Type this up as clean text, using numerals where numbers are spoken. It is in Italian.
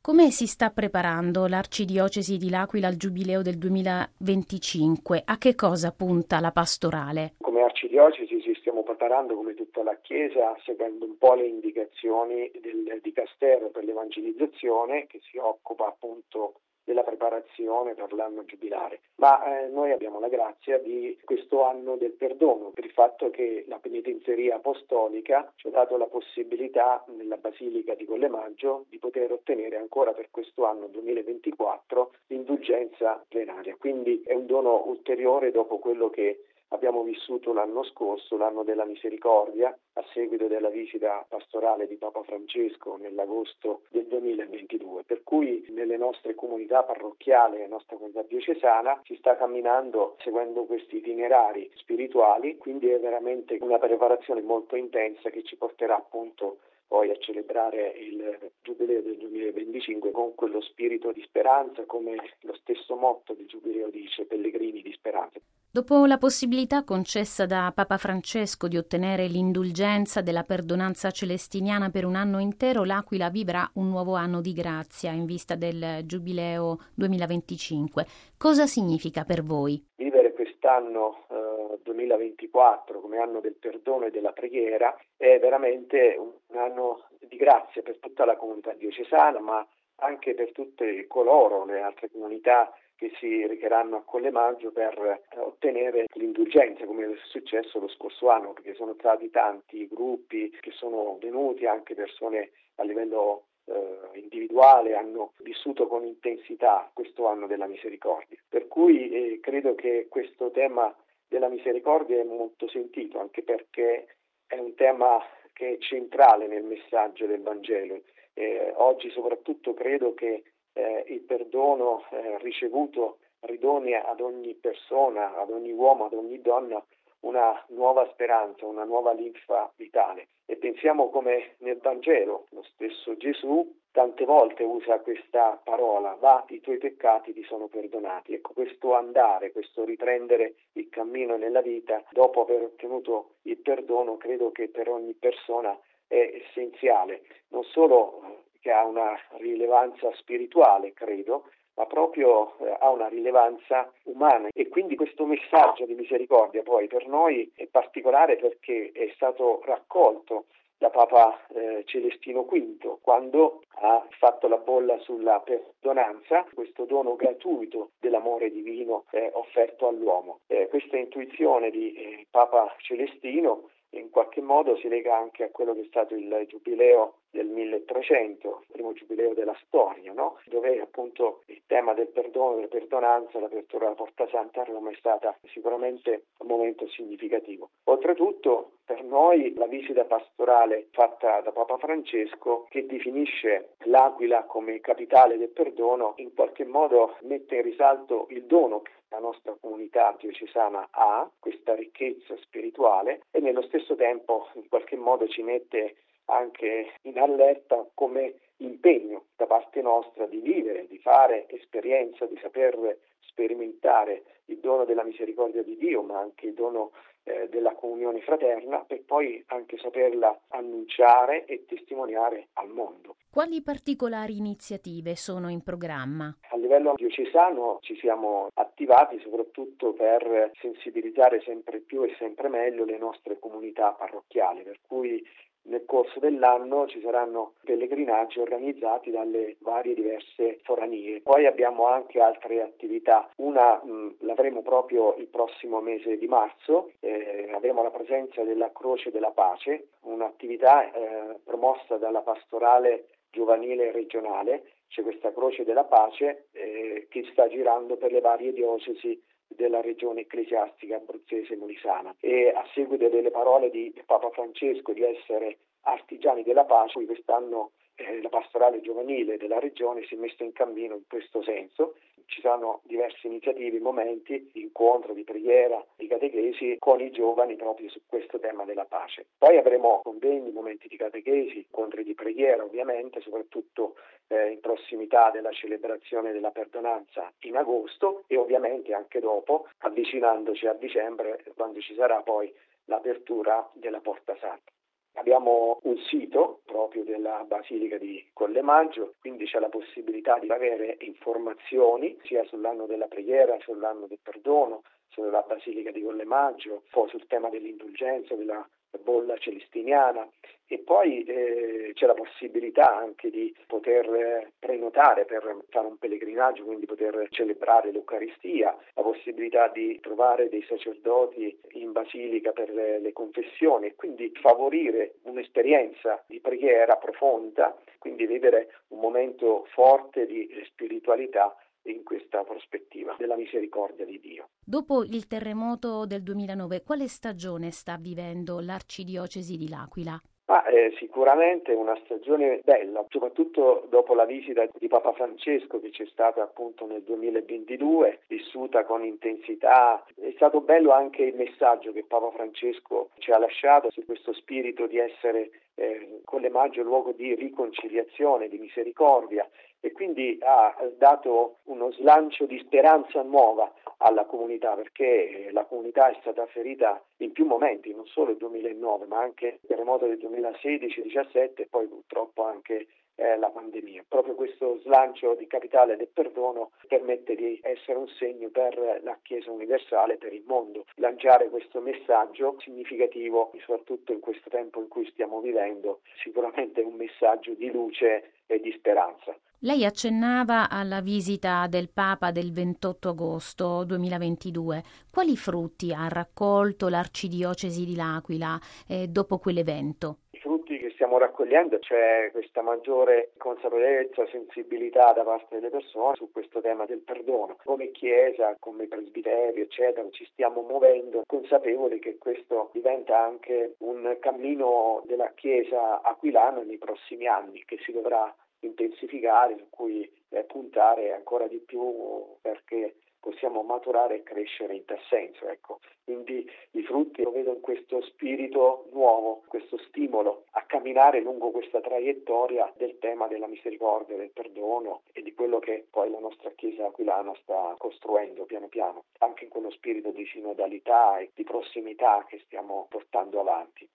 Come si sta preparando l'Arcidiocesi di L'Aquila al Giubileo del 2025? A che cosa punta la pastorale? Come Arcidiocesi ci stiamo preparando come tutta la Chiesa, seguendo un po' le indicazioni del Dicastero per l'Evangelizzazione, che si occupa appunto della preparazione per l'anno giubilare. Ma noi abbiamo la grazia di questo anno del perdono, per il fatto che la penitenzeria apostolica ci ha dato la possibilità nella Basilica di Collemaggio di poter ottenere ancora per questo anno 2024 l'indulgenza plenaria. Quindi è un dono ulteriore dopo quello che abbiamo vissuto l'anno scorso, l'anno della misericordia, a seguito della visita pastorale di Papa Francesco nell'agosto del 2022. Per cui nelle nostre comunità parrocchiali, nella nostra comunità diocesana, si sta camminando seguendo questi itinerari spirituali, quindi è veramente una preparazione molto intensa che ci porterà appunto poi a celebrare il Giubileo del 2025 con quello spirito di speranza, come lo stesso motto del Giubileo dice, pellegrini di speranza. Dopo la possibilità concessa da Papa Francesco di ottenere l'indulgenza della perdonanza celestiniana per un anno intero, l'Aquila vivrà un nuovo anno di grazia in vista del Giubileo 2025. Cosa significa per voi? Vivere quest'anno 2024 come anno del perdono e della preghiera è veramente un anno di grazia per tutta la comunità diocesana, ma anche per tutte coloro, le altre comunità che si recheranno a Collemaggio per ottenere l'indulgenza, come è successo lo scorso anno, perché sono stati tanti gruppi che sono venuti, anche persone a livello individuale, hanno vissuto con intensità questo anno della misericordia. Per cui credo che questo tema della misericordia è molto sentito, anche perché è un tema che è centrale nel messaggio del Vangelo. Oggi soprattutto credo che il perdono ricevuto ridoni ad ogni persona, ad ogni uomo, ad ogni donna una nuova speranza, una nuova linfa vitale. E pensiamo come nel Vangelo lo stesso Gesù tante volte usa questa parola: va, i tuoi peccati ti sono perdonati. Ecco, questo andare, questo riprendere il cammino nella vita dopo aver ottenuto il perdono, credo che per ogni persona è essenziale, non solo che ha una rilevanza spirituale, credo, ma proprio ha una rilevanza umana. E quindi questo messaggio di misericordia poi per noi è particolare perché è stato raccolto da Papa Celestino V quando ha fatto la bolla sulla perdonanza, questo dono gratuito dell'amore divino offerto all'uomo. Questa intuizione di Papa Celestino in qualche modo si lega anche a quello che è stato il Giubileo del 1300, il primo Giubileo della storia, no? Dove appunto il tema del perdono, della perdonanza, l'apertura della Porta Santa a Roma è stata sicuramente un momento significativo. Oltretutto per noi la visita pastorale fatta da Papa Francesco, che definisce l'Aquila come capitale del perdono, in qualche modo mette in risalto il dono che la nostra comunità diocesana ha, questa ricchezza spirituale, e nello stesso tempo in qualche modo ci mette anche in allerta come impegno da parte nostra di vivere, di fare esperienza, di saper sperimentare il dono della misericordia di Dio, ma anche il dono della comunione fraterna, per poi anche saperla annunciare e testimoniare al mondo. Quali particolari iniziative sono in programma? A livello diocesano ci siamo attivati soprattutto per sensibilizzare sempre più e sempre meglio le nostre comunità parrocchiali, per cui nel corso dell'anno ci saranno pellegrinaggi organizzati dalle varie diverse foranie. Poi abbiamo anche altre attività. Una l'avremo proprio il prossimo mese di marzo, avremo la presenza della Croce della Pace, un'attività promossa dalla pastorale giovanile regionale. C'è questa Croce della Pace che sta girando per le varie diocesi della regione ecclesiastica abruzzese molisana, e a seguito delle parole di Papa Francesco di essere artigiani della pace, quest'anno la pastorale giovanile della regione si è messa in cammino in questo senso. Ci sono diverse iniziative, momenti di incontro, di preghiera, di catechesi con i giovani proprio su questo tema della pace. Poi avremo convegni, momenti di catechesi, incontri di preghiera ovviamente, soprattutto in prossimità della celebrazione della perdonanza in agosto, e ovviamente anche dopo, avvicinandoci a dicembre, quando ci sarà poi l'apertura della Porta Santa. Abbiamo un sito proprio della Basilica di Collemaggio, quindi c'è la possibilità di avere informazioni sia sull'anno della preghiera, sull'anno del perdono, sulla Basilica di Collemaggio, poi sul tema dell'indulgenza, della bolla celestiniana, e poi c'è la possibilità anche di poter prenotare per fare un pellegrinaggio, quindi poter celebrare l'Eucaristia, la possibilità di trovare dei sacerdoti in basilica per le confessioni e quindi favorire un'esperienza di preghiera profonda, quindi vivere un momento forte di spiritualità in questa prospettiva della misericordia di Dio. Dopo il terremoto del 2009, quale stagione sta vivendo l'Arcidiocesi di L'Aquila? Sicuramente una stagione bella, soprattutto dopo la visita di Papa Francesco che c'è stata appunto nel 2022, vissuta con intensità. È stato bello anche il messaggio che Papa Francesco ci ha lasciato su questo spirito di essere Collemaggio luogo di riconciliazione, di misericordia, e quindi ha dato uno slancio di speranza nuova alla comunità, perché la comunità è stata ferita in più momenti, non solo il 2009 ma anche il terremoto del 2016-17 e poi purtroppo anche la pandemia. Proprio questo slancio di capitale del perdono permette di essere un segno per la Chiesa universale, per il mondo, lanciare questo messaggio significativo, soprattutto in questo tempo in cui stiamo vivendo, sicuramente un messaggio di luce e di speranza. Lei accennava alla visita del Papa del 28 agosto 2022. Quali frutti ha raccolto l'Arcidiocesi di L'Aquila dopo quell'evento? I frutti che stiamo raccogliendo, c'è questa maggiore consapevolezza, sensibilità da parte delle persone su questo tema del perdono. Come Chiesa, come presbiteri, eccetera, ci stiamo muovendo consapevoli che questo diventa anche un cammino della Chiesa aquilana nei prossimi anni, che si dovrà intensificare, su cui puntare ancora di più perché possiamo maturare e crescere in tal senso. Ecco. Quindi i frutti lo vedo in questo spirito nuovo, questo stimolo a camminare lungo questa traiettoria del tema della misericordia, del perdono e di quello che poi la nostra Chiesa aquilana sta costruendo piano piano, anche in quello spirito di sinodalità e di prossimità che stiamo portando avanti.